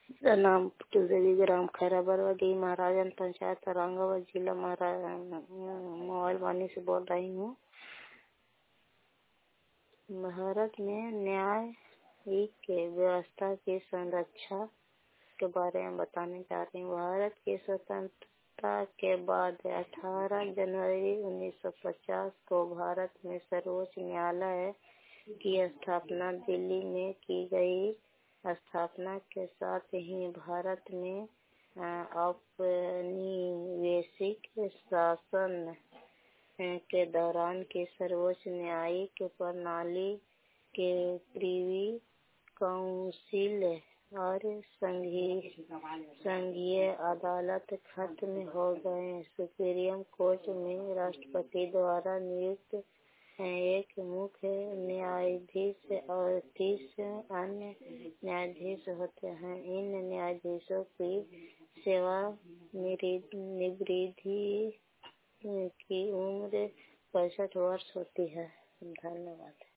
नाम तुलसी ग्राम खैराबरवाडी, महाराजन पंचायत औरंगाबाद जिला मोबाइल वाणी से बोल रही हूँ। भारत में न्यायिक व्यवस्था की संरक्षा के बारे में बताने जा रही हूँ। भारत की स्वतंत्रता के बाद 18 जनवरी 1950 को भारत में सर्वोच्च न्यायालय की स्थापना दिल्ली में की गई। स्थापना के साथ ही भारत में औपनिवेशिक शासन के दौरान की सर्वोच्च न्यायिक प्रणाली के प्रीवी काउंसिल और संघीय अदालत खत्म हो गए। सुप्रीम कोर्ट में राष्ट्रपति द्वारा नियुक्त एक मुख्य न्यायाधीश और 30 अन्य न्यायाधीश होते हैं। इन न्यायाधीशों की सेवानिवृत्ति की उम्र 65 वर्ष होती है। धन्यवाद।